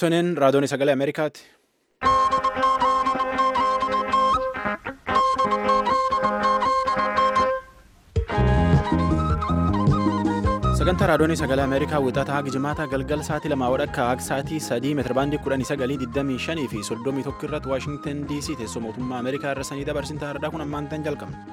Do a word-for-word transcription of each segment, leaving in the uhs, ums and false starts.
Tunin raadiyoon sagalee Ameerikaati. Sagantaa raadiyoon sagalee Ameerikaa wixataa haga jimaata galgal sa'aatii lamaa wadhakka haga sa'aatii sadii meetira baandii kudhanii sagalii digdamii shanii fi soddomii tokko irratti Waashingtan D C teessoo mootummaa Ameerikaa irra sanii dabarsinta hardaa kun ammaantan jalqabna.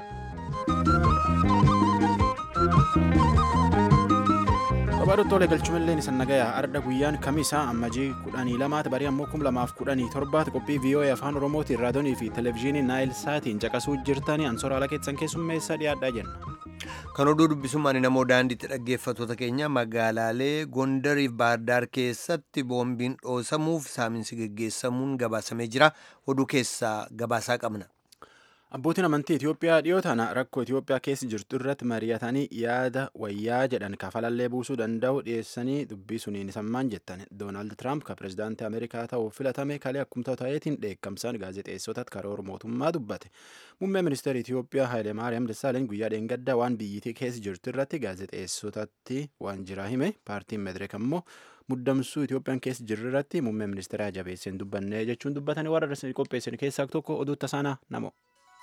Babaadotoolee galchumallee ni sannagayaa arda guyyaan kamisaa ammajii kudhanii lamaati barii ammoo kum lamaaf kudhanii torbaati qophii V O A afaan Oromootiin raadiyoonii fi televezyiinii Naayil Saatiin caqasuu jirtanii ansoora lakeessan keessummeessaa dhiyaadhaa jenna. Kan oduu dubbisummaan namoo daandiitti dhaggeeffattoota keenya magaalaalee Gondariif Baardaar keessatti boombiin dhoosamuuf saaminsi geggeessamuun gabaasamee jira. Oduu keessaa gabaasaa qabna. Abbootiin amantii Itoophiyaa dhiyoo tana rakkoo Itoophiyaa keessa jirtu irratti mari'atanii yaada wayyaa jedhan kafalallee buusuu danda'u dhiyeessanii dubbii suniin sammaan jettan. Doonaald Tiraamp kan pirezidaantii Ameerikaa ta'uuf filatame kalee akkuma ta'eetiin dheekkamsaan gaazexeessotatti karoora mootummaa dubbate. Muummee ministeera Itoophiyaa Haayile Maariyaam Dassaaleny guyyaa dheengaddaa waan biyyittii keessa jirtu irratti gaazexeessotatti waan jira hime. Paartiin Madireek ammoo muddamsuu Itoophiyaan keessa jirru irratti muummee ministeeraa jabeesseen dubbanne jechuun dubbatanii warra qopheessan keessaa tokko oduu tasaanaa namo.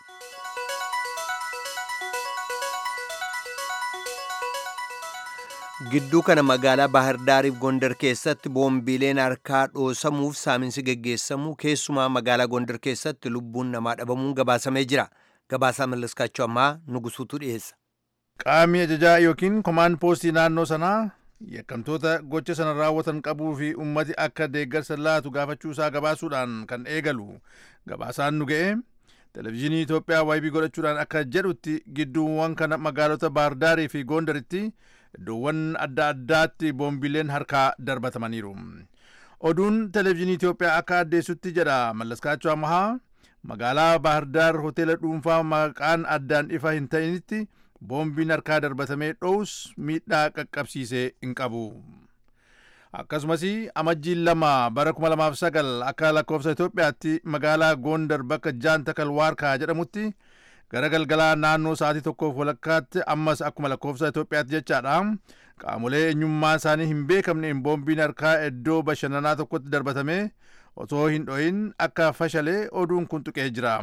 Gidduu kana magaalaa Baahirdaariif Gondar keessatti boombiileen harkaa dhoosamuuf saaminsi geggeessamu keessumaa magaalaa Gondar keessatti lubbuun namaa dhabamuun gabaasamee jira. Gabaasaa mallaskaachuu ammaa nugusuutu dhiyeessa. Qaamni ajajaa yookiin komaan poostii naannoo sanaa yakkamtoota gocha sana raawwatan qabuu fi ummati akka deeggarsa laatu gaafachuusaa gabaasuudhaan kan eegalu. Gabaasaan nu ga'e televezyiinii Itoophiyaa waybii godhachuudhaan akka jedhutti gidduuwwan kana magaalota Baahardaarii fi Gondaritti iddoowwan adda addaatti boombileen harkaa darbatamaniiru. Oduun televezyiinii Itoophiyaa akka addeessutti jedha Mallaskaachuu Amahaa magaalaa Baahirdaar hoteela dhuunfaa maqaan addaan ifa hin ta'initti boombiin harkaa darbatamee dho'us miidhaa qaqqabsiisee hin qabu. Akkasumas amajjiin lama bara kuma lamaaf sagal akka lakkoofsa Itoophiyaatti magaalaa Gondar bakka Jaantakal Waarkaa jedhamutti gara galgalaa naannoo sa'aatii tokkoof walakkaatti ammas akkuma lakkoofsa Itoophiyaatti jechaadha. Qaamolee eenyummaa isaanii hin beekamneen boombiin harkaa iddoo bashannanaa tokkotti darbatame otoo hin dho'in akka fashalee oduun kun tuqee jira.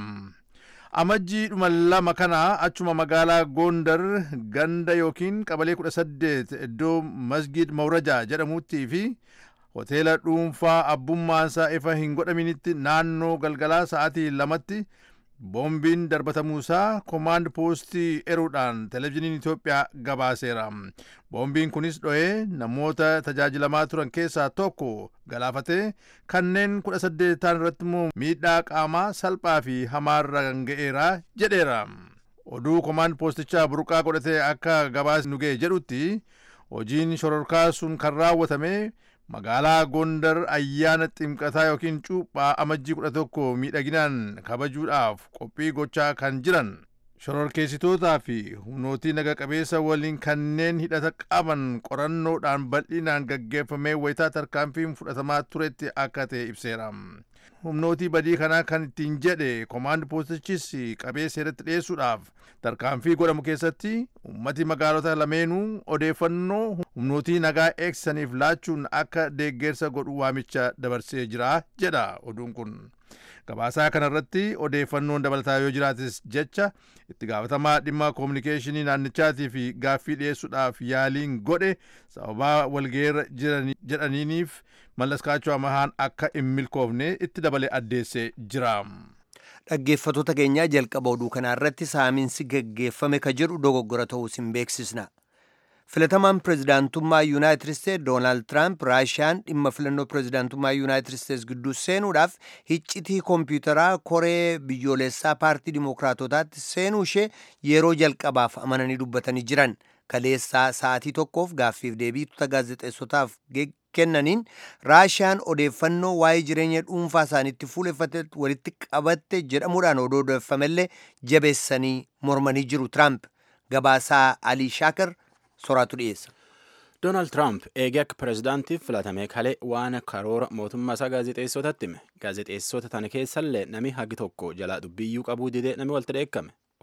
Amajjii dhuma lama kana achuma magaalaa Gondar ganda yookiin qabalee kudha saddeet iddoo Masgid Mawrajaa jedhamutti fi hoteela dhuunfaa abbummaansaa ifa hin godhaminitti naannoo galgalaa sa'aatii lamatti boombiin darbatamuusaa komaand poostii eruudhaan televezyiiniin Itoophiyaa gabaaseera. Boombiin kunis dho'ee namoota tajaajilamaa turan keessaa tokko galaafatee kanneen kudha saddeet ta'an irratti immoo miidhaa qaamaa salphaa fi hamaarra ga'eera jedheera. Oduu komaand poostichaa burqaa godhatee akka gabaas nu ga'e jedhutti hojiin shororkaa sun kan raawwatame magaalaa Gondar ayyaana ximqataa yookiin cuuphaa amajjii kudha tokko miidhaginaan kabajuudhaaf qophii gochaa kan jiran shororkeessitootaa fi humnootii naga qabeessa waliin kanneen hidhata qaban qorannoodhaan bal'inaan gaggeeffamee wayitaa tarkaanfiin fudhatamaa turetti akka ta'e ibseera. Humnootii badii kanaa kan ittiin jedhe komaand poostichis qabee seeratti dhiyeessuudhaaf tarkaanfii godhamu keessatti ummati magaalota lameenuu odeeffannoo humnootii nagaa eegsisaniif laachuun akka deeggarsa godhu waamicha dabarsee jira jedha oduun kun. Gabaasaa kanarratti odeeffannoon dabalataa yoo jiraates jecha itti gaafatamaa dhimma koominikeeshinii naannichaatii fi gaaffii dhiyeessuudhaaf yaaliin godhe sababaa walgeerra jedhaniiniif Mallaskaachuu Amahaan akka hin milkoofne itti dabale addeessee jira. Dhaggeeffattoota keenyaa jalqaba oduu kanaarratti saaminsi geggeeffame ka jedhu dogoggora ta'uus hin beeksisna. Filatamaan pirezidaantummaa Yuunaayitid Isteetsi Doonaald Tiraamp Raashiyaan dhimma filannoo pirezidaantummaa Yuunaayitid Isteetsi gidduu seenuudhaaf iccitii koompiyuutaraa koree biyyoolessaa paartii Dimookiraatotaatti seenuu ishee yeroo jalqabaaf amananii dubbatanii jiran. Kaleessaa sa'aatii tokkoof gaaffiif deebii tuuta gaazexeessotaaf kennaniin Raashiyaan odeeffannoo waa'ee jireenya dhuunfaa isaaniitti fuuleffate walitti qabatte jedhamuudhaan odoo odeeffamellee jabeessanii mormanii jiru. Tiraamp gabaasaa Alii Shaakar soraatu dhiyeessa. Doonaald Tiraamp eegee akka pirezidaantiif filatame kalee waan karoora mootummaa isaa gaazexeessotatti hime. Gaazexeessota tana keessallee nami hagi tokko jalaa dubbiyyuu qabuu didee nami walitti dheekkame.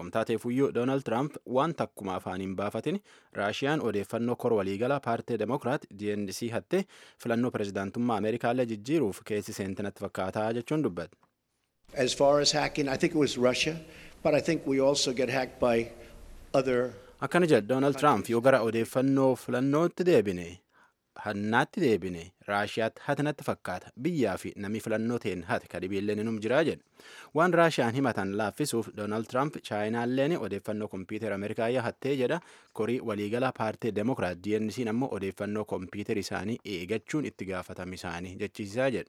Omtaateefuyyuu Doonaald Tiraamp waan takkuma afaan hin baafatin Raashiyaan odeeffannoo kor waliigala paartii Demokiraat D N C hattee filannoo pirezidaantummaa Ameerikaallee jijjiiruuf keessi seentinatti fakkaataa jechuun dubbate. As far as hacking, I think it was Russia, but I think we also get hacked by other. Akkana jedha Doonaald Tiraamp yoo gara odeeffannoo filannootti deebine hannaatti deebine Raashiyaatti hatinatti fakkaata biyyaa fi namni filannoo ta'een hati kadibiilleen inum jiraa jedha. Waan Raashiyaan himatan laaffisuuf Doonaald Tiraamp Chaayinaalleen odeeffannoo kompiitara Ameerikaayyaa hattee jedha korii waliigala paartii Demokiraat D N C ammoo odeeffannoo kompiitara isaanii eegachuun itti gaafatama isaanii jechiisaa jedha.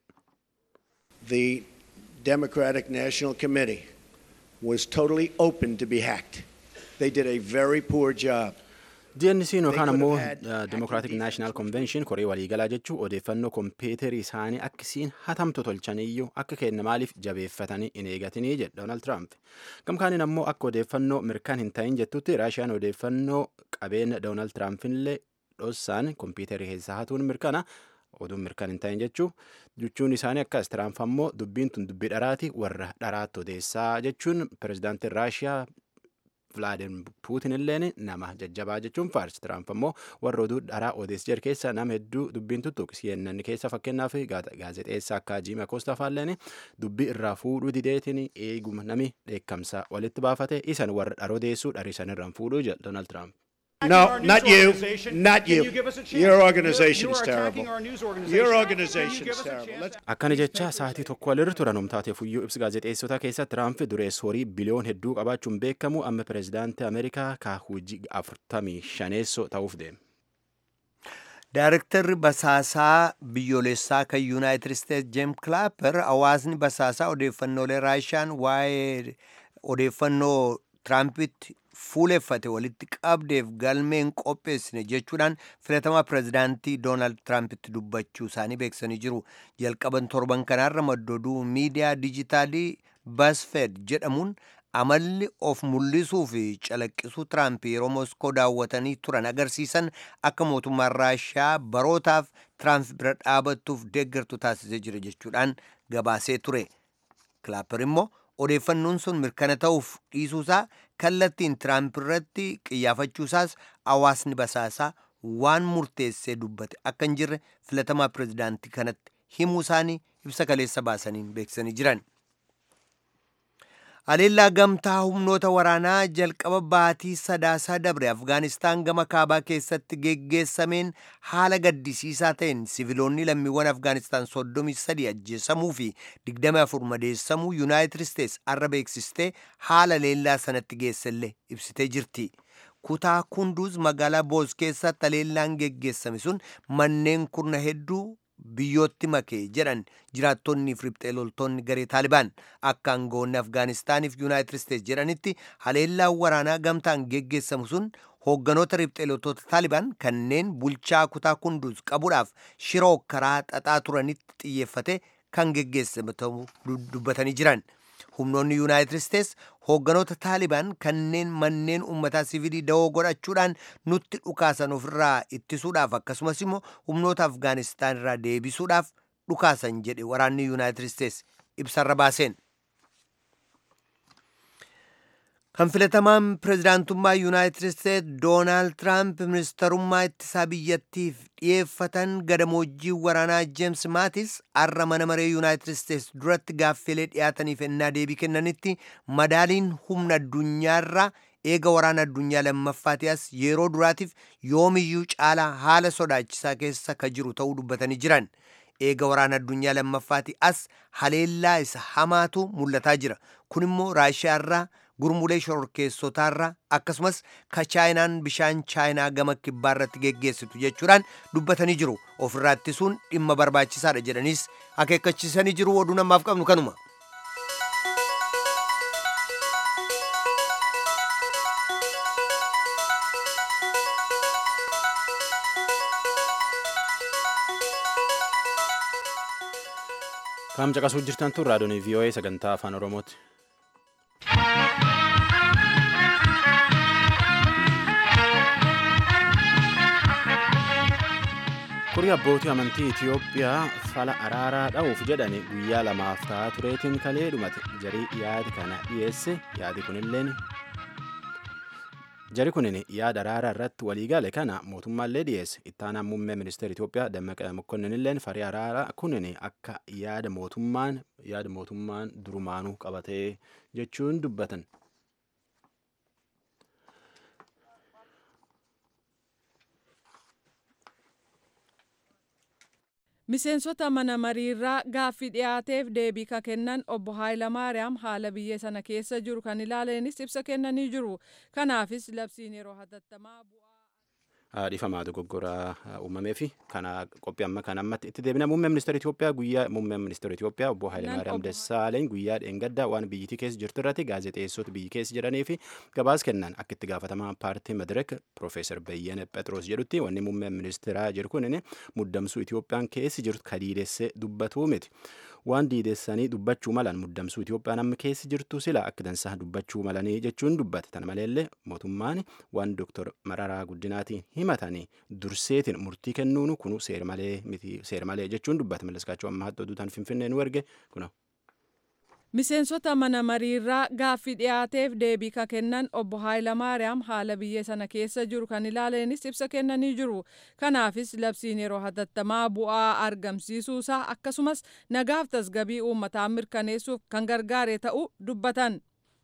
The Democratic National Committee was totally open to be hacked. They did a very poor job. D N C yookaan ammoo Democratic National Convention koree waliigalaa jechuu odeeffannoo kompiitara isaanii akkasiin hatamtu tolchaniyyuu akka kenna maaliif jabeeffatanii hin eegatanii jedha Doonaald Tiraamp. Gamkaaniin ammoo akka odeeffannoo mirkaan hin ta'in jettutti Raashiyaan odeeffannoo qabeenya Doonaald Tiraampiillee dhossaan kompiitara keessaa hatuun mirkana oduun mirkaan hin ta'in jechuu jechuun isaanii akkas Tiraamp ammoo dubbiin tun dubbii dharaati warra dharaatti odeessaa jechuun pirezidaantiin Raashiyaa Vladimir Putin illeen nama jajjabaa jechuun faarsi. Tiraamp ammoo warra oduu dharaa odeessi jir keessa nama hedduu dubbiin tuttuqi. C N N keessa fakkeenyaaf gaazexeessaa akka Jim Acosta faalleen dubbii irraa fuudhuu dideetiin eeguma nami dheekkamsa walitti baafate isan warra dhara odeessuu dharisan irraan fuudhuu jedha Doonaald Tiraamp. No, not you. Not you. Your organization's terrible. Your organization's terrible. Akkana jecha sa'aatii tokko walirra turan omtaateefuyyuu ibsa gaazexeessota keessatti Tiraamp dureessa horii biliyoon hedduu qabaachuun beekamu amma pirezidaantii Ameerikaa ka hojii afurtamii shaneessoo ta'uuf deema. Daarektarri basaasaa biyyoolessaa kan Yuunaayitid Isteetsi Jeem Kilaaper hawaasni basaasaa odeeffannoolee Raashiyaan waa'ee odeeffannoo Tiraampitti fuuleffate walitti qabdeef galmeen qopheessine jechuudhaan filatamaa pirezidaantii Doonaald Tiraampitti dubbachuu isaanii beeksisanii jiru. Jalqaban torban kanaarra maddooduu miidiyaa dijitaalii BuzzFeed jedhamuun amalli of mul'isuu fi calaqqisuu Tiraamp yeroo Moskoo daawwatanii turan agarsiisan akka mootummaan Raashiyaa barootaaf Tiraamp bira dhaabattuuf deeggartu taasisee jira jechuudhaan gabaasee ture. Kilaaper immoo odeeffannoon sun mirkana ta'uuf dhiisuusaa kallattiin Tiraamp irratti qiyyaafachuusaas hawaasni basaasaa waan murteessee dubbate akka hin jirre filatamaa pirezidaantii kanatti himuu isaanii ibsa kaleessa baasaniin beeksisanii jiran. Aleellaa gamtaa humnoota waraanaa jalqaba baatii sadaasaa dabre Afgaanistaan gama kaabaa keessatti geggeessameen haala gaddisiisaa ta'een siviloonni lammiiwwan Afgaanistaan soddomii sadii ajjeesamuu fi digdamii afur madeessamuu Yuunaayitid Isteetsi arra beeksistee haala aleellaa sanatti geessellee ibsitee jirti. Kutaa Kunduuz magaalaa Boos keessatti aleellaan geggeessame sun manneen kurna hedduu biyyootti makee jedhan jiraattonni fi riphxee loltoonni garee Taalibaan akka aangoonni Afgaanistaaniif Yuunaayitid Isteetsi jedhanitti haleellaan waraanaa gamtaan geggeessamu sun hoogganoota riphxee loltoota Taalibaan kanneen bulchaa kutaa Kunduuz qabuudhaaf shiroo karaa xaxaa turanitti xiyyeeffate kan geggeessame ta'uu dubbatanii jiran. Humnoonni Yuunaayitid Isteetsi hoogganoota Taalibaan kanneen manneen uummataa siviilii dawoo godhachuudhaan nutti dhukaasan ofirraa ittisuudhaaf akkasumas immoo humnoota Afgaanistaan irraa deebisuudhaaf dhukaasan jedhe waraanni Yuunaayitid Isteetsi ibsarra baaseen. Kan filatamaan pirezidaantummaa Yuunaayitid Isteetsi Doonaald Tiraamp ministarummaa ittisaa biyyattiif dhiyeeffatan gadamoojjii waraanaa Jeems Maatis arra mana maree Yuunaayitid Isteetsi duratti gaaffilee dhiyaataniif ennaa deebii kennanitti madaaliin humna addunyaarraa eega waraana addunyaa lammaffaatiyaas yeroo duraatiif yoomiyyuu caalaa haala sodaachisaa keessa ka jiru ta'uu dubbatanii jiran. Eega waraana addunyaa lammaffaati as haleellaa isa hamaatu mul'ataa jira. Kun immoo Raashiyaarraa gurmulee shororkeessotaarraa akkasumas ka chaayinaan bishaan chaayinaa gama kibbaarratti geggeessitu jechuudhaan dubbatanii jiru. Ofirraa ittisuun dhimma barbaachisaadha jedhaniis akeekkachiisanii jiru. Oduu namaaf qabnu kanuma. Kaam caqasuu jirtan tun raadiyoon V O A sagantaa afaan Oromooti. Kurii abbootii amantii Itiyoophiyaa fala araaraa dha'uuf jedhani guyyaa lamaaf ta'aa tureetiin kalee dhumate jarii yaadi kana dhiyeesse yaadi kunilleen Jari kunin yaada araaraa irratti waliigale kana mootummaallee dhiyeesse. Itti aanaan muummee ministeera Itoophiyaa Dammaqa Mokonnin illeen farii araaraa kunin akka yaada mootummaan yaada mootummaan durumaanuu qabatee jechuun dubbatan. Miseensota mana mariirraa gaaffii dhiyaateef deebii ka kennan obbo Haayilamaariyaam haala biyya sana keessa jiru kan ilaaleenis ibsa kennanii jiru. Kanaafis labsiin yeroo hatattamaa bu'aa dhiifamaa dogoggoraa uumamee fi kana qophii amma kan ammatti itti deebina. Muummee ministeera Itoophiyaa guyyaa muummee ministeera Itoophiyaa obbo Haayilamaariyaam Dassaaleny guyyaa dheengaddaa waan biyyittii keessa jirtu irratti gaazexeessota biyyi keessa jiranii fi gabaas kennan akka itti gaafatamaa paartii Madireek Piroofeesar Beyyene Phexros jedhutti wanni muummee ministeeraa jiru kun muddamsuu Itoophiyaan keessa jirtu kadiidessee dubbatuu miti. Waan diidessanii dubbachuu malan muddamsuu Itoophiyaan amma keessa jirtu sila akka dansaa dubbachuu malanii jechuun dubbate. Tana maleellee mootummaan waan Dooktor Mararaa Guddinaatiin himatanii durseetiin murtii kennuun kunu seera malee miti seera malee jechuun dubbate. Malleskaachuu amma hatta oduutaan Finfinnee nu erge kuna. Miseensota mana mariirraa gaaffii dhiyaateef deebii ka kennan obbo Haayilamaariyaam haala biyya sana keessa jiru kan ilaaleenis ibsa kennanii jiru. Kanaafis labsiin yeroo hatattamaa bu'aa argamsiisuusaa akkasumas nagaaf tasgabii uummataa mirkaneessuuf kan gargaare ta'uu dubbatan.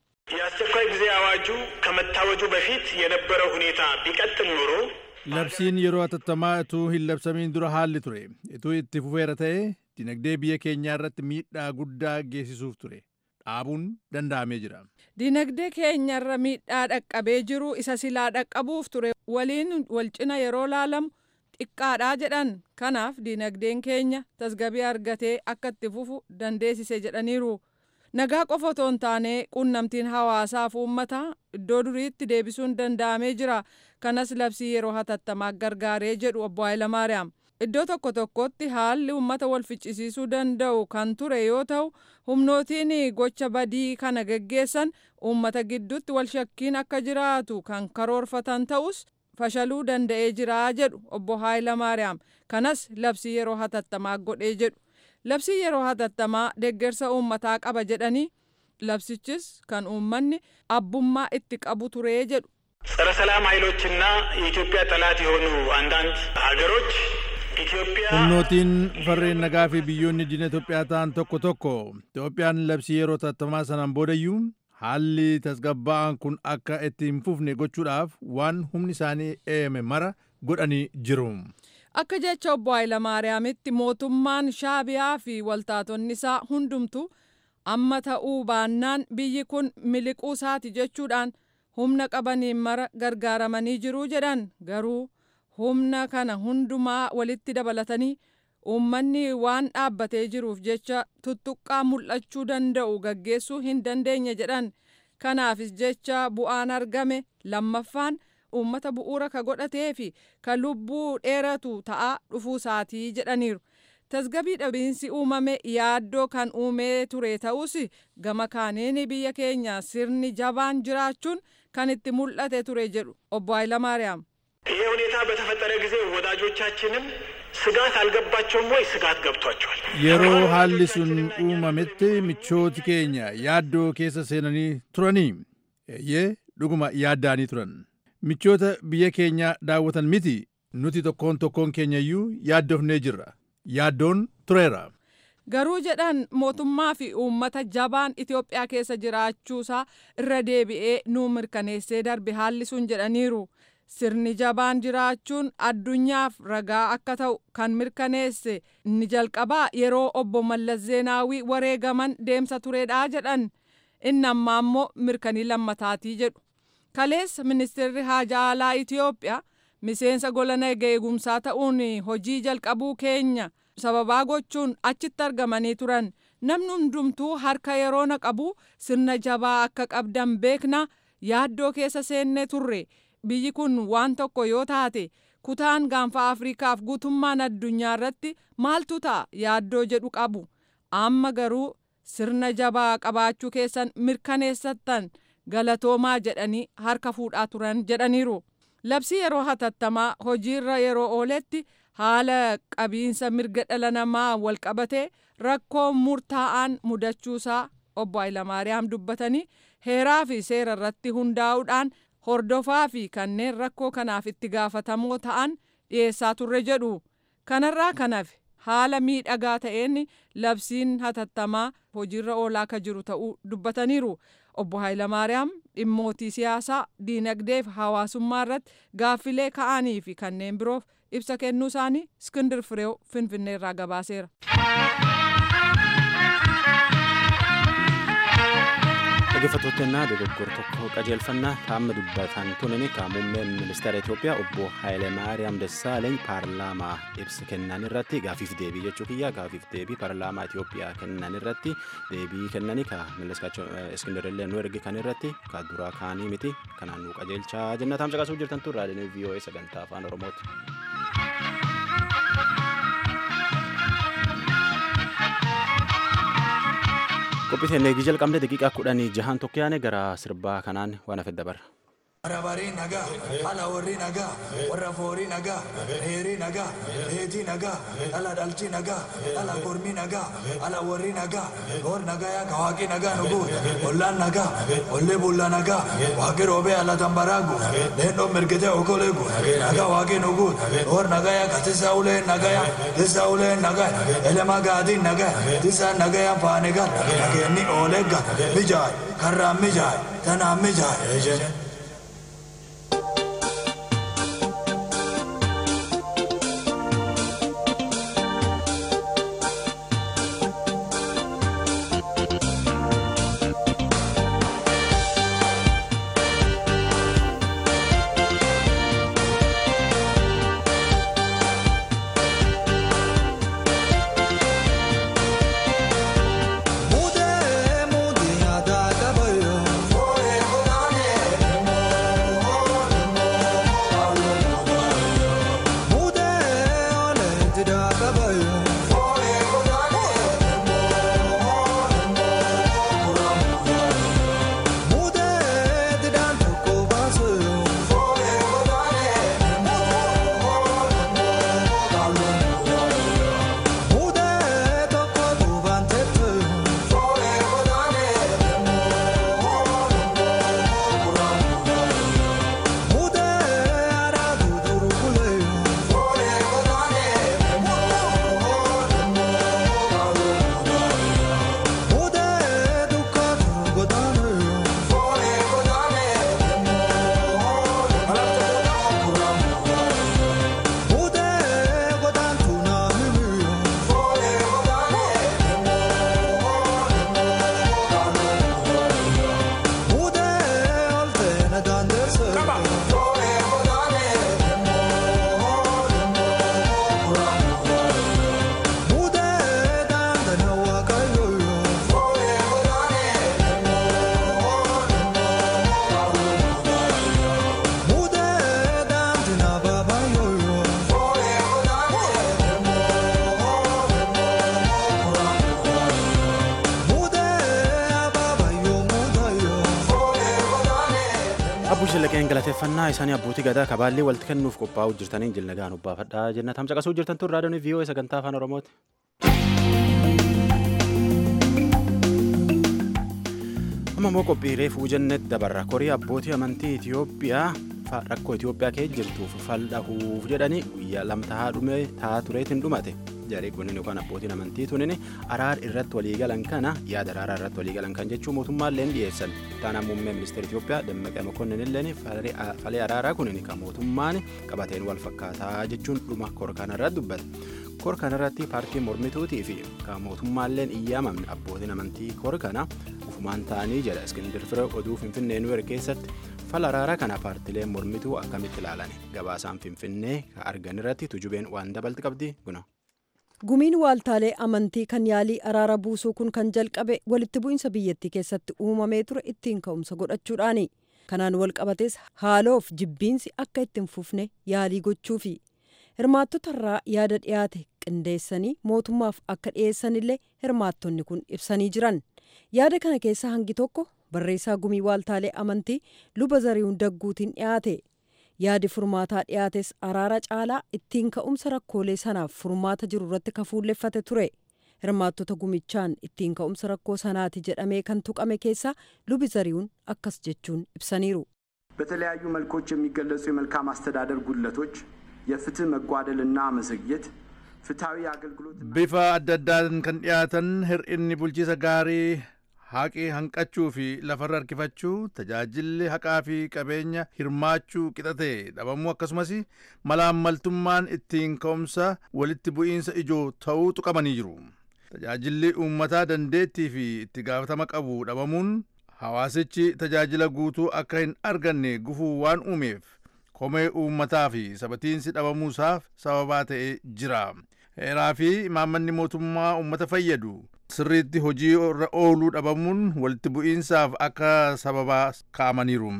የአስቸኳይ ጊዜ አዋጁ ከመታወጁ በፊት የነበረው ሁኔታ ቢቀጥል ኖሮ labsiin yeroo hatattamaa utuu hin labsamiin dura haalli ture utuu itti fufeera ta'e dinagdee biyya keenyaa irratti miidhaa guddaa geessisuuf ture dhaabuun danda'amee jira. Dinagdee keenyarra miidhaa dhaqqabee jiru isa silaa dhaqqabuuf ture waliin wal cina yeroo laalamu xiqqaadhaa jedhan. Kanaaf dinagdeen keenya tasgabii argatee akka itti fufu dandeessise jedhaniiru. Nagaa qofa otoo hin taane quunnamtiin hawaasaaf uummataa iddoo duriitti deebisuun danda'amee jira. Kanas labsii yeroo hatattamaa gargaaree jedhu obbo Haayilamaariyaam. Iddoo tokko tokkotti haalli uummata wal ficcisiisuu danda'u kan ture yoo ta'u humnootiin gocha badii kana geggeessan uummata gidduutti wal shakkiin akka jiraatu kan karoorfatan ta'us fashaluu danda'ee jira jedhu obbo Haayilamaariyaam. Kanas labsii yeroo hatattamaa godhee jedhu. Labsii yeroo hatattamaa deeggarsa uummataa qaba jedhanii labsichis kan uummanni abbummaa itti qabu ture jedhu. ጸረ ሰላም ኃይሎችና የኢትዮጵያ ጠላት የሆኑ አንዳንድ ሀገሮች ኢትዮጵያ humnootiin farreen nagaa fi biyyoonni diina Itoophiyaa ta'an tokko tokko Itoophiyaan labsii yeroo hatattamaa sanaan boodayyuu haalli tasgabbaa'aan kun akka itti hin fufne gochuudhaaf waan humni isaanii eeyame mara godhanii jiru. Akka jecha obbo Haayilamaariyaamitti mootummaan Shaabiyaa fi waltaatonni isaa hundumtu amma ta'uu baannaan biyyi kun miliquu isaati jechuudhaan humna qabaniin mara gargaaramanii jiru jedhan. Garuu humna kana hundumaa walitti dabalatanii uummanni waan dhaabbatee jiruuf jecha tuttuqqaa mul'achuu danda'u gaggeessuu hin dandeenye jedhan. Kanaafis jecha bu'aan argame lammaffaan uummata bu'uura ka godhatee fi ka lubbuu dheeratu ta'aa dhufuu isaatii jedhaniiru. Tasgabii dhabiinsi uumame yaaddoo kan uumee ture ta'us gama kaaniin biyya keenya sirni jabaan jiraachuun kan itti mul'ate ture jedhu obbo Haayilamaariyaam. ይህ ሁኔታ በተፈጠረ ጊዜ ወዳጆቻችንም ስጋት አልገባቸውም ወይ? ስጋት ገብቷቸዋል። yeroo haalli sun uumametti michooti keenya yaaddoo keessa seenanii turanii eeyyee dhuguma yaaddaanii turan. Michoota biyya keenya daawwatan miti nuti tokkoon tokkoon keenyayyuu yaaddofnee jirra. Yaaddoon tureera. Garuu jedhan mootummaa fi uummata jabaan Itoophiyaa keessa jiraachuusaa irra deebi'ee nuu mirkaneessee darbe haalli sun jedhaniiru. Sirni jabaan jiraachuun addunyaaf ragaa akka ta'u kan mirkaneesse inni jalqabaa yeroo obbo Mallas Zeenaawii wareegaman deemsa turedhaa jedhan. Inni ammaa immoo mirkanii lammataatii jedhu. Kaleessa ministeerri haajaa alaa Itoophiyaa miseensa gola nagaa eegumsaa ta'uun hojii jalqabuu keenya sababaa gochuun achitti argamanii turan. Namni hundumtuu harka yeroo naqabu sirna jabaa akka qabdan beekna yaaddoo keessa seennee turre. Biyyi kun waan tokko yoo taate kutaan gaanfa Afriikaaf guutummaan addunyaa irratti maaltu ta'a yaaddoo jedhu qabu. Amma garuu sirna jabaa qabaachuu keessan mirkaneessattan galatoomaa jedhanii harka fuudhaa turan jedhaniiru. Labsii yeroo hatattamaa hojiirra yeroo ooletti haala qabiinsa mirga dhala namaa wal qabatee rakkoo murtaa'aan mudachuusaa obbo Haayilamaariyaam dubbatanii heeraa fi seera irratti hundaa'uudhaan hordofaa fi kanneen rakkoo kanaaf itti gaafatamoo ta'an dhiyeessaa turre jedhu. Kanarraa kanaaf haala miidhagaa ta'een labsiin hatattamaa hojiirra oolaa akka jiru ta'uu dubbataniiru. Obbo Hayilamaariyaam dhimmootii siyaasaa, diinagdee fi hawaasummaa irratti gaaffilee ka'anii fi kanneen biroof ibsa kennuu isaanii Iskindir Fireew Finfinneerraa gabaaseera. Dhaggeeffattootannaa dogoggora tokko qajeelfannaa taa'amma dubbatan tunin muummeen ministeera Itoophiyaa obbo Hayilemaariyaam Dassaaleeny paarlaamaa ibsa kennan irratti gaafiif deebii jechuu kiyya gaafiif deebii paarlaamaa Itoophiyaa kennan irratti deebii kennanii ka Milleskaachoo Iskindirillee nu erge kan irratti ka duraa kaanii miti kanaan nu qajeelchaa jennataan caqasuu jirtan tun raadiyoo V O A sagantaa afaan Oromooti. Qophii eegii jalqabne daqiiqaa kudhanii jahaan tokko yaane gara sirbaa kanaan waan hafe dabarra. Arabarii nagaa, ala warri nagaa, warra foorii nagaa, heerii nagaa, heetii nagaa, ala dhalchi nagaa, ala gormii nagaa, ala warri nagaa, goor nagaa yaa kawaaqii nagaa nuguun, ollaan nagaa, ollee bullaa nagaa, waaqii roobee ala tambaraagu, leendoo mirgitee okoleegu, nagaa waaqii nuguun, goor nagaa yaa katisaa uleen nagaa yaa, tisaa uleen nagaa, elemaa gaadiin nagaa, tisaan nagaa yaa faanegaan, nageenni ooleegga, mijaay, karraan mijaay, tanaan mijaay. Shallaqeen galateeffannaa isaanii abbootii gadaa kabaallee walitti kennuuf qophaa'uu jirtaniin jilnagaan ubbaafadhaa jenna tam caqasuu jirtan tun raadiyoon V O A sagantaa afaan Oromooti. Amma immoo qophiilee fuujannetti dabarra korii abbootii amantii Itoophiyaa rakkoo Itoophiyaa keessa jirtuuf fal'ahuuf jedhanii guyyaa lamtaa dhume taa tureetiin dhumate. Jaree kunniin yookaan abbootiin amantii tunin araara irratti waliigalan kana yaada araaraa irratti waliigalan kan jechuun mootummaalleen dhiyeessan. Taanaan muummee ministeera Itoophiyaa Dammaqee Mokonnin illeen falee araaraa kunniin kan mootummaan qabateen wal fakkaataa jechuun dhuma kor kanarratti dubbate. Kor kanarratti paartiin mormituutii fi kan mootummaalleen iyyaamamne abbootiin amantii kor kana ufumaan ta'anii jedha Iskindir Fireew oduu Finfinnee nu keessatti fala araaraa kana paartileen mormituu akkamitti ilaalan gabaasaan Finfinnee argan irratti tujubeen waan dabalti qabdi guna. Gumiin waaltaalee amantii kan yaalii araara buusuu kun kan jalqabe walitti bu'insa biyyattii keessatti uumamee ture ittiin ka'umsa godhachuudhaani. Kanaan wal qabates haaloof jibbiinsi akka ittiin fufne yaalii gochuufi. Hirmaattota irraa yaada dhiyaate qindeessanii mootummaaf akka dhiyeessanillee hirmaattonni kun ibsanii jiran. Yaada kana keessaa hangi tokko barreessaa gumii waaltaalee amantii luba Zarihuun Dagguutiin dhiyaate. Yaadi furmaataa dhiyaates araara caalaa ittiin ka'umsa rakkoolee sanaaf furmaata jiru irratti kafuulleffate ture. Hirmaattota gumichaan ittiin ka'umsa rakkoo sanaati jedhamee kan tuqame keessaa lubi Zarihuun akkas jechuun ibsaniiru. በተለያዩ መልኮች የሚገለጹ የመልካም አስተዳደር ጉድለቶች፣ የፍትህ መጓደልና መዘግየት፣ ፍትሃዊ አገልግሎት ቢፋ አዳዳን ከን ዲያተን hir'inni bulchiisa gaarii haqi hanqachuu fi lafarra harkifachuu tajaajilli haqaa fi qabeenya hirmaachuu qixate dhabamuu akkasumas malaammaltummaan ittiin ka'umsa walitti bu'iinsa ijoo ta'uu tuqamanii jiru. Tajaajilli uummataa dandeettii fi itti gaafatama qabu dhabamuun hawaasichi tajaajila guutuu akka hin arganne gufuu waan uumeef komee uummataa fi sabatiinsi dhabamuusaaf sababaa ta'ee jira. Heeraa fi imaammanni mootummaa uummata fayyadu sirriitti hojii irra ooluu dhabamuun walitti bu'iinsaaf akka sababaa kaa'amaniiru.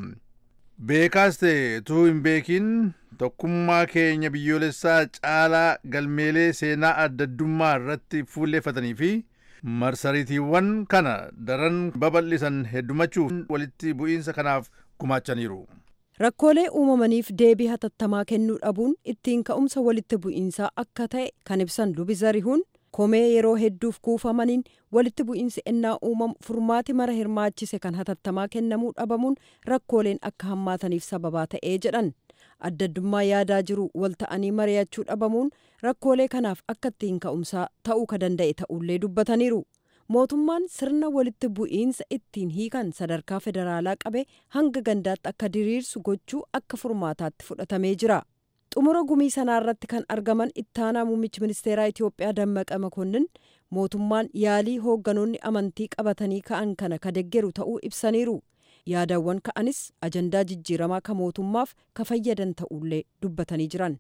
Beekaas ta'e utuu hin beekin tokkummaa keenya biyyoolessaa caalaa galmeelee seenaa addaddummaa irratti fuulleeffatanii fi marsariitiiwwan kana daran babal'isan heddumachuuf walitti bu'iinsa kanaaf gumaachaniiru. Rakkoolee uumamaniif deebii hatattamaa kennuu dhabuun ittiin ka'umsa walitti bu'iinsaa akka ta'e kan ibsan Lubi Zarihuun komee yeroo hedduuf kuufamaniin walitti bu'iinsi ennaa uumamu furmaati mara hirmaachise kan hatattamaa kennamuu dhabamuun rakkooleen akka hammaataniif sababaa ta'ee jedhan. Addaddummaa yaadaa jiru wal ta'anii mari'achuu dhabamuun rakkoolee kanaaf akka ittiin ka'umsaa ta'uu ka danda'e ta'ullee dubbataniiru. Mootummaan sirna walitti bu'iinsa ittiin hiikan sadarkaa federaalaa qabe hanga gandaatti akka diriirsu gochuu akka furmaataatti fudhatamee jira. Xumura gumii sanaarratti kan argaman ittaanaa muummichi ministeeraa Itoophiyaa Dammaqa Makonnin mootummaan yaalii hoogganoonni amantii qabatanii ka'an kana ka deggeru ta'uu ibsaniiru. Yaadawwan ka'anis ajandaa jijjiiramaa ka mootummaaf ka fayyadan ta'ullee dubbatanii jiran.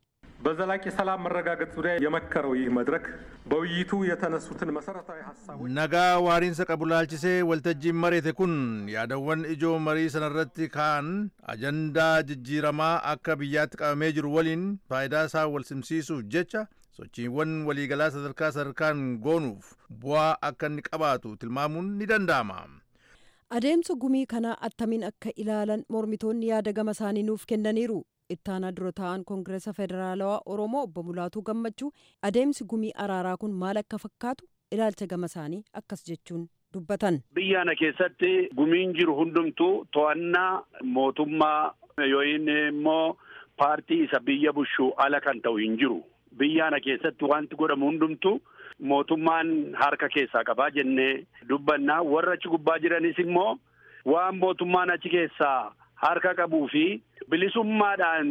በዘላቂ ሰላም መረጋገጥ ዙሪያ የመከረው ይህ መድረክ በውይይቱ የተነሱትን መሰረታዊ ሐሳቦች nagaa waariinsa qabu laalchisee waltajjiin mareete kun yaadawwan ijoo marii sanarratti ka'an ajandaa jijjiiramaa akka biyyaatti qabamee jiru waliin faayidaa isaa wal simsiisuuf jecha sochiiwwan waliigalaa sadarkaa sadarkaan goonuuf bu'aa akka inni qabaatu tilmaamuun ni danda'ama. Adeemsa gumii kanaa attamiin akka ilaalan mormitoonni yaada gama isaanii nuuf kennaniiru. Ittaanaa dura ta'an Koongireesa Federaalawaa Oromoo obbo Mulaatuu Gammachuu adeemsi gumii araaraa kun maal akka fakkaatu ilaalcha gama isaanii akkas jechuun dubbatan. Biyyaana keessatti gumiin jiru hundumtuu to'annaa mootummaa yookiin immoo paartii isa biyya bulchu ala kan ta'u hin jiru. Biyyaana keessatti wanti godhamu hundumtuu mootummaan harka keessaa qabaa jennee dubbannaa. Warra achi gubbaa jiranis immoo waan mootummaan achi keessaa harka qabuu fi bilisummaadhaan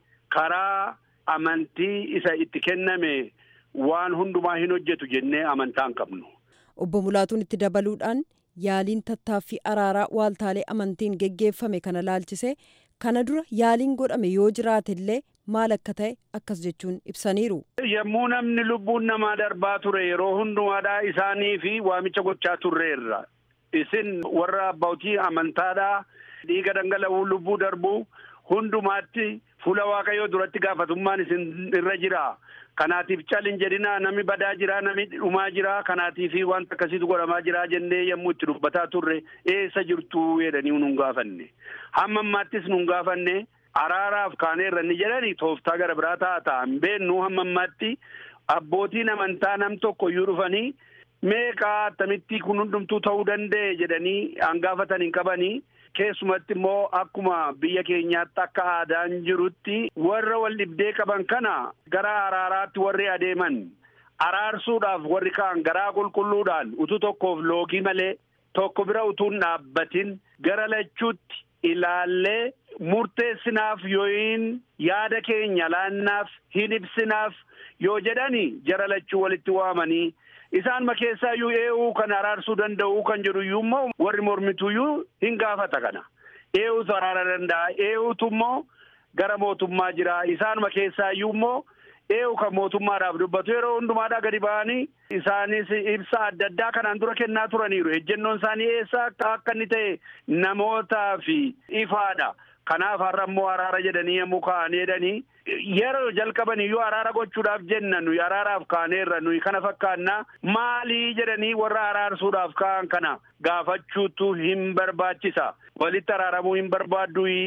karaa amantii isa itti kenname waan hundumaa hin hojjetu jennee amantaa hin qabnu. Obbo Mulaatuun itti dabaluudhaan yaaliin tattaaffii araaraa waaltaalee amantiin geggeeffame kana laalchisee kana dura yaaliin godhame yoo jiraate illee maal akka ta'e akkas jechuun ibsaniiru. Yommuu namni lubbuun namaa darbaa ture yeroo hundumaadhaa isaanii fi waamicha gochaa turreerra. Isin warra abbootii amantaadhaa dhiiga dhangala'uu lubbuu darbuu hundumaatti fuula waaqayyoo duratti gaafatummaan isin irra jira. Kanaatiif calin jedhina nami badaa jira nami dhumaa jira kanaatiif wanta akkasiitu godhamaa jira jennee yommuu itti dubbataa turre eessa jirtu jedhanii nun gaafanne. Hamma ammaattis nun gaafanne araaraaf kaaneerra ni jedhani tooftaa gara biraa taata hin beeknu hamma ammaatti abbootiin amantaa nam tokko iyyuu dhufanii meeqaa attamitti kun hundumtuu ta'uu danda'e jedhanii hangaafatanii hin qabanii. Keessumatti immoo akkuma biyya keenyaatti akka aadaan jirutti warra wal dhibdee qaban kana gara araaraatti warri adeeman araarsuudhaaf warri kaan garaa qulqulluudhaan utuu tokkoof loogii malee tokko bira utuu hin dhaabbatin gara lachuutti ilaallee murteessinaaf yookiin yaada keenya laannaaf hin ibsinaaf yoo jedhani jara lachuu walitti waamanii. Isaan makeessaa iyyuu ee'uu kan araarsuu danda'u kan jedhu iyyuu immoo warri mormituu iyyuu hin gaafata kana. Ee'uutu araara danda'a. Ee'uutu immoo gara mootummaa jira. Isaan makeessaa iyyuu immoo ee'u kan mootummaadhaaf dubbatu yeroo hundumaadhaa gadi ba'anii isaanis ibsa adda addaa kanaan dura kennaa turaniiru. Ejjennoon isaanii eessa akka inni ta'e namootaaf ifaadha. Kanaaf har'a immoo araara jedhanii yommuu ka'anii jedhanii yeroo jalqaban iyyuu araara gochuudhaaf jenna nuyi araaraaf kaaneerra nuyi kana fakkaannaa maalii jedhanii warra araarsuudhaaf ka'an kana gaafachuutu hin barbaachisa. Walitti araaramuu hin barbaaddu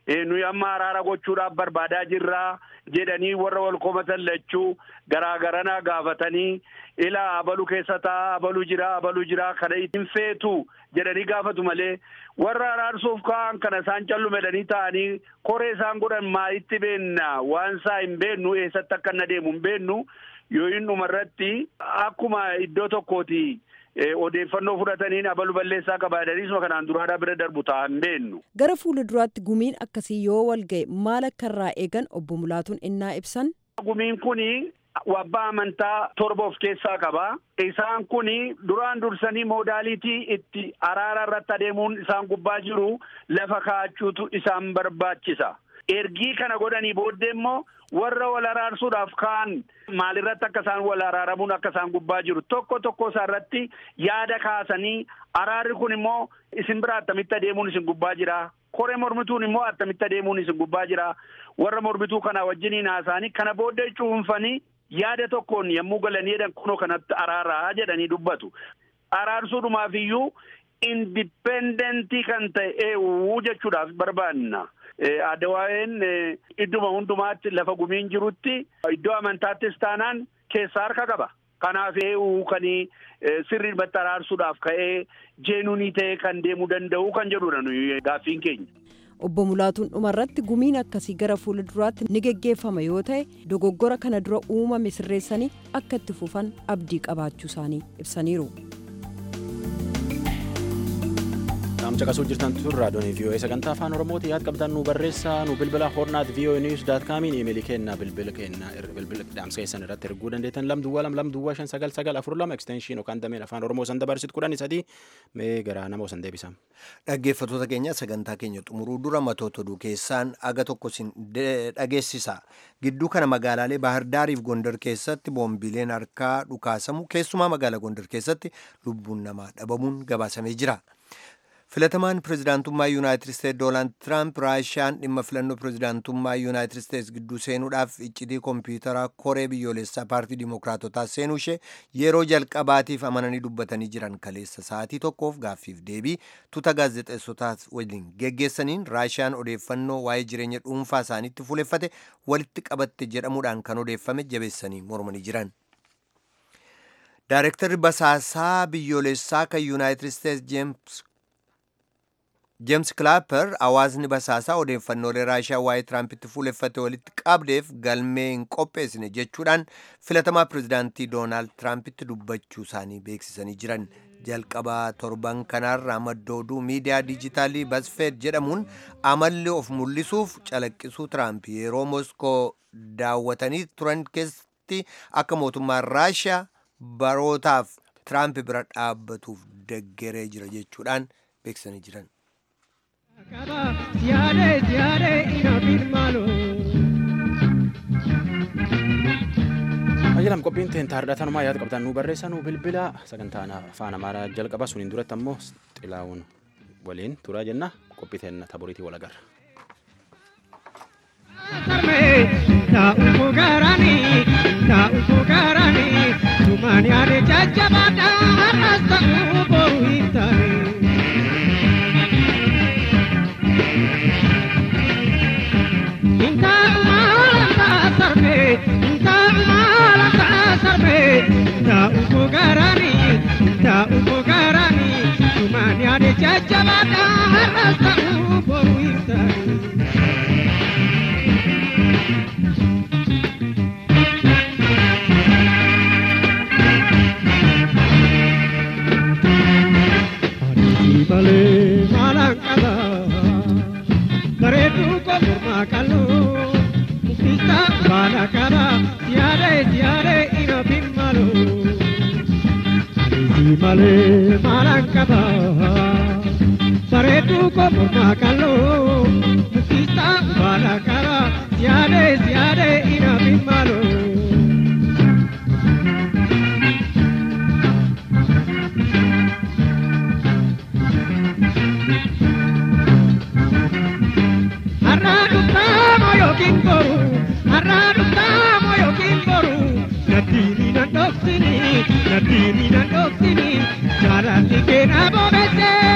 nuyi amma araara gochuudhaaf barbaadaa jirraa jedhanii warra wal komatan lachuu garaagarana gaafatanii ilaa abalu keessa taa abalu jira abalu jira kana ittiin feetu jedhanii gaafatu malee warra araarsuuf kaan kana isaan callumedhanii ta'anii koree isaan godhan maalitti beenna waan isaa hin beennu eessatti akka na deemu hin beennu yoo inni dhumarratti akkuma iddoo tokkooti odeeffannoo fudhataniin abalu balleessaa qabaadaniisuma kanaan duraadhaa bira darbu ta'an beennu. Gara fuula duraatti gumiin akkasii yoo wal ga'e maal akka irraa eegan obbo Mulaatuun innaa ibsan. Gumiin kuni wabbaa amantaa torba of keessaa qaba. Isaan kuni duraan dursanii moodaalitii itti araara irratti adeemuun isaan gubbaa jiru lafa kaa'achuutu isaan barbaachisa. Ergii kana godhanii booddee immoo warra wal araarsuudhaaf kaan maalirratti akka isaan wal araaramuun akka isaan gubbaa jiru tokko tokko isaarratti yaada kaasanii araarri kun immoo isin bira attamitti adeemuun isin gubbaa jira koree mormituun immoo attamitti adeemuun isin gubbaa jira warra mormituu kana wajjiniin haasa'anii kana booddee cuunfanii yaada tokkoon yommuu galanii jedhan kunoo kanatti araaraa jedhanii dubbatu. Araarsuudhumaaf iyyuu indipendentii kan ta'e uu jechuudhaaf barbaanna. Addawaa'een idduma hundumaatti lafa gumiin jirutti iddoo amantaattis taanaan keessaa harka qaba. Kanaaf ee'uu kan sirriitti araarsuudhaaf ka'ee jeenuunii ta'ee kan deemuu danda'u kan jedhudha nuyi gaaffiin keenya. Obbo Mulaatuun dhumarratti gumiin akkasii gara fuula duraatti ni geggeeffama yoo ta'e dogoggora kana dura uumame sirreessanii akka itti fufan abdii qabaachuu isaanii ibsaniiru. Namcha qasuu jirtan turraa doonii V O A sagantaa afaan Oromooti yaad qabdan nu barreessaa nu bilbila hornaat V O A news dot com iimeelii keenna bilbila keenna bilbila dhaamsa keessan irratti erguu dandeettan lam duwwaa lam lam duwwaa shan sagal sagal afur lama extension yookaan dameen afaan Oromoo san dabarsitu kudhanii sadii mee gara nama osan deebisam. Dhaggeeffattoota keenya sagantaa keenya xumuruu dura matoota oduu keessaan aga tokko sin dhageessisa. Gidduu kana magaalaalee Bahar Daariif Gondar keessatti boombileen harkaa dhukaasamu keessumaa magaalaa Gondar keessatti lubbuun namaa dhabamuun gabaasamee jira. Filatamaan pirezidaantummaa Yuunaayitid Isteetsi Doonaald Tiraamp Raashiyaan dhimma filannoo pirezidaantummaa Yuunaayitid Isteetsi gidduu seenuudhaaf iccitii kompiitaraa koree biyyoolessaa paartii Dimookiraatotaa seenuu ishee yeroo jalqabaatiif amananii dubbatanii jiran kaleessa sa'aatii tokkoof gaaffiif deebii tuuta gaazexeessotaa waliin geggeessaniin Raashiyaan odeeffannoo waa'ee jireenya dhuunfaa isaaniitti fuuleffate walitti qabatte jedhamuudhaan kan odeeffame jabeessanii mormanii jiran. Daayirektarri basaasaa biyyoolessaa kan Yuunaayitid Isteetsi Jeems James Clapper hawaasni basaasaa odeeffannoolee Raashiyaa waa'ee Tiraampiti fuuleffate walitti qabdeef galmee hin qopheessine jechuudhaan filatamaa pirezidaantii Doonaald Tiraampiti dubbachuu isaanii beeksisanii jiran. Jalqabaa torban kanaarraa madda oduu miidiyaa diijitaalii Basfeed jedhamuun amalli of mul'isuuf calaqqisuu Tiraamp yeroo Moskoo daawwatanii turan keessatti akka mootummaan Raashiyaa barootaaf Tiraamp bira dhaabbatuuf deeggaree jira jechuudhaan beeksisanii jiran. Siyaare siyaare ina bilmaalo. Ayyalam qophiin teen taardhatanumaa yaada qabdan nu barreessaa nu bilbila sagantaan afaan Amaaraa jalqaba suniin duratti ammoo xilaawun waliin turaa jenna qophii teen taboriitii wal agarra. Taa'u garani taa'u garani tumaan yaade jajjabaadha har'as ta'uu boru hin taane. Inta umala sarbe, inta umala sarbe, inta upogarani, inta upogarani, tumani ade jajjabada harasta uporu intani. Adi bale malangkala. Bareedu ko morma kalu, mukista bala kala, tiare tiare ina bimmalu. Alisi male malangkaba. Bareedu ko morma kalu, mukista bala kala, tiare tiare ina bimmalu. Arradu tamo yo kingoru, arradu tamo yo kingoru. Natini na doksini, natini na doksini. Jarali ke na bobete.